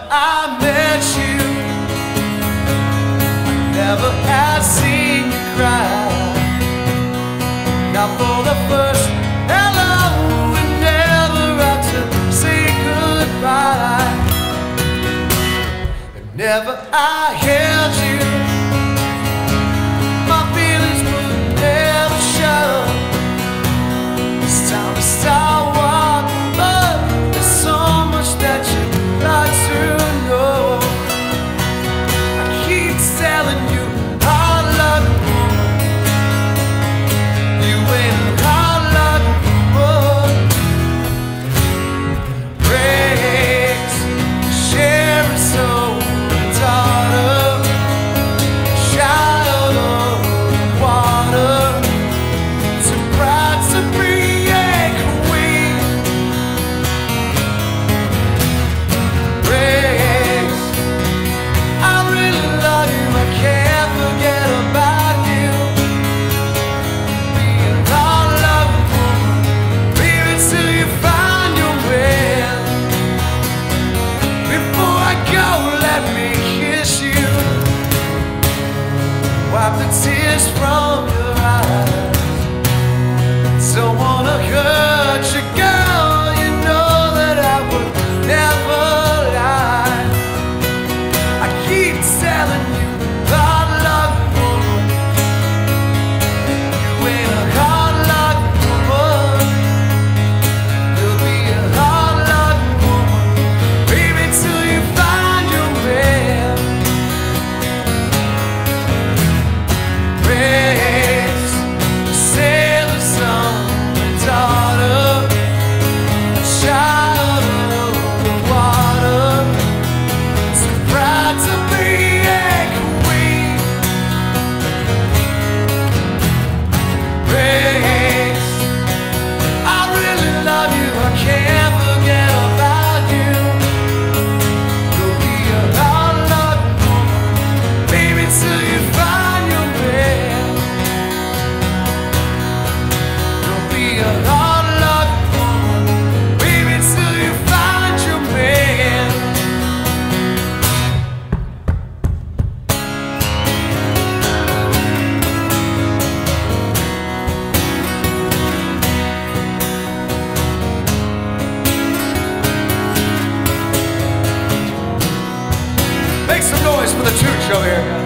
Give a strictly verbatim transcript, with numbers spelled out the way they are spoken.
I met you, I never had seen you cry. Now for the first hello, we never had to say goodbye. And never I held you, my feelings would never show. It's time to start walking, but there's so much that you'd like to know. I keep telling you I love you, you ain't I love you. Breaks, share a soul, daughter, child of water, too proud to be a queen. Breaks, I really love you, I can't forget about you. Being all love, baby, till you find your man. Before I go, let me kiss you, wipe the tears from your eyes. Don't wanna hurt you, girl, you know that I would never lie. I keep telling you I love you, you ain't a hard luck woman. You'll be a hard luck woman, baby, till you find your man. Raise, sail the sun, daughter, child of the water, so proud to be a queen. Grace, I really love you, I can't forget about you. You'll be a hard luck woman, baby, till you find your man. You'll be a hard luck woman, baby, till you find your man. Make some noise for the church over here.